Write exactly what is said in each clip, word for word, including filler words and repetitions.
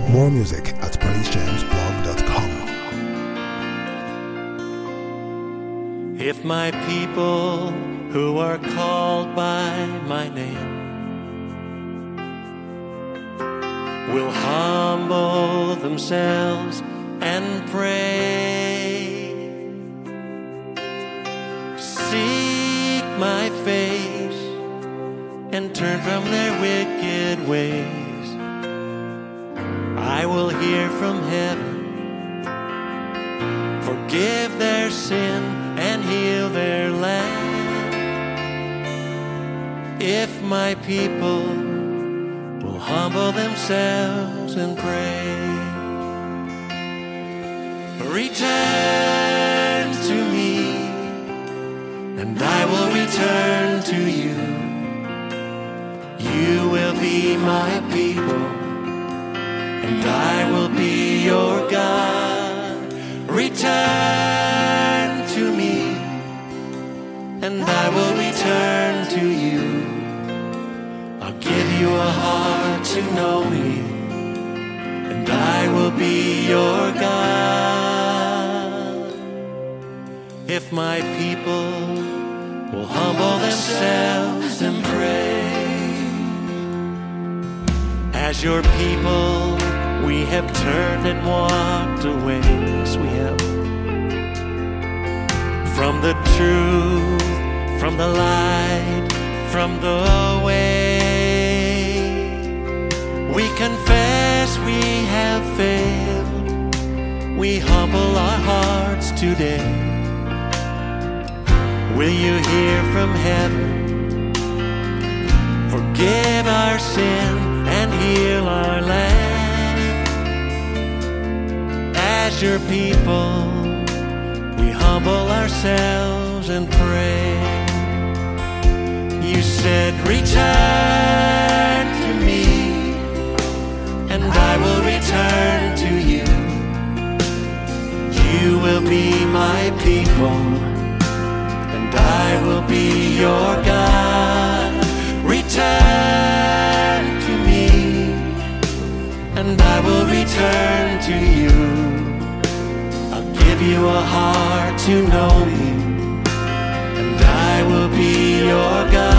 More music at praise james blog dot com. If my people who are called by my name will humble themselves and pray, seek my face and turn from their wicked ways, I will hear from heaven, forgive their sin and heal their land. If my people will humble themselves and pray, return to me, and I will return to you. You will be my people, and I will be your God. Return to me, and I will return to you. I'll give you a heart to know me, and I will be your God. If my people will humble themselves and pray. As your people, we have turned and walked away. Yes, we have. From the truth, from the light, from the way. We confess we have failed. We humble our hearts today. Will you hear from heaven? Forgive our sin and heal our land. As your people, we humble ourselves and pray. You said, return to me, and I will return to you. You will be my people, and I will be your God. Return to me, and I will return to you. I'll give you a heart to know me, and I will be your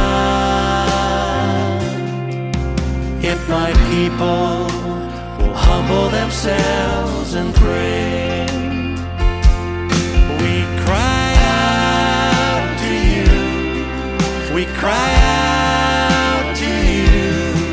God. If my people will humble themselves and pray, we cry out to you, we cry out to you,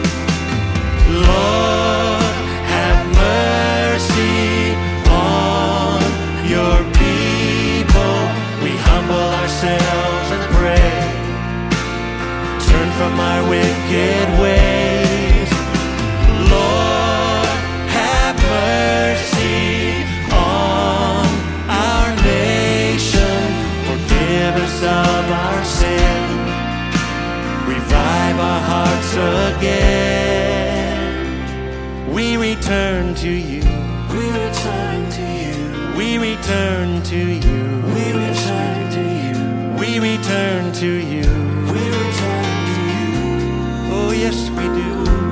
Lord, have mercy on your people. We humble ourselves and pray, turn from our wicked ways. Lord, have mercy on our nation. Forgive us of our sin. Revive our hearts again. We return to you. We return to you. We return to you. We return to you. We return to you. We return to you. Oh yes, we do.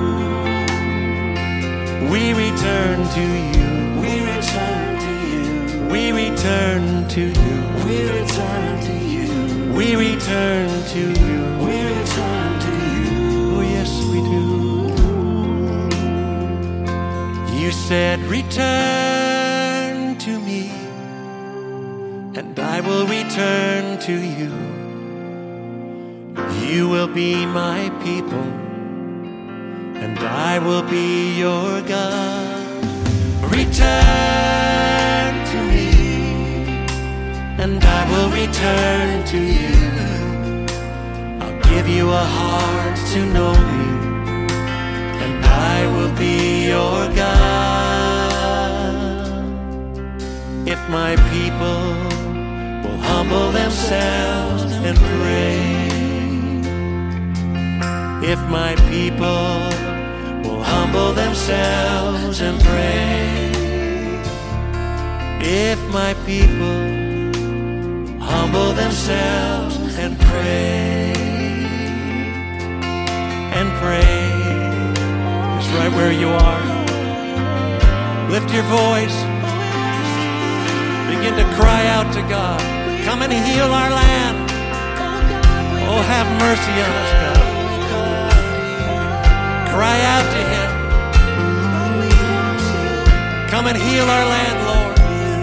We return to you. We return to you. We return to you. We return to you. We return to you. We return to you. Oh yes, we do. You said, return to me, and I will return to you. You will be my people, and I will be your God. Return to me, and I will return to you. I'll give you a heart to know me, and I will be your God. If my people will humble themselves and pray, if my people will humble themselves and pray, if my people humble themselves and pray, and pray, it's right where you are. Lift your voice. Begin to cry out to God. Come and heal our land. Oh, have mercy on us, God. Cry out to Him. Come and heal our land, Lord.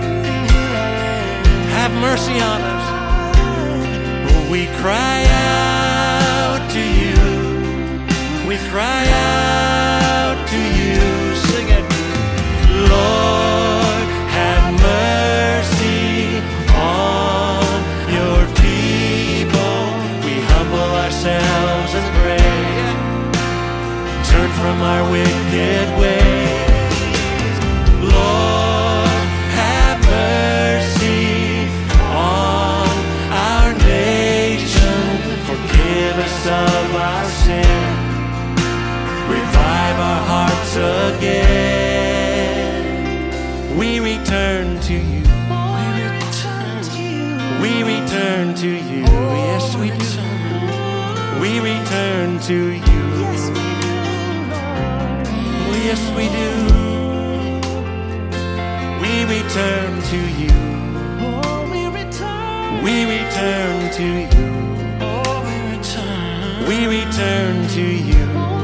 Have mercy on us. We cry out to You. We cry out to You. Sing it. Lord, have mercy on Your people. We humble ourselves and pray. Turn from our wicked ways. Lord, have mercy on our nation. Forgive us of our sin. Revive our hearts again. We return to You. We return to You. Yes, we do. We return to You. Yes, we do. We return to You. We return to You. We return to You.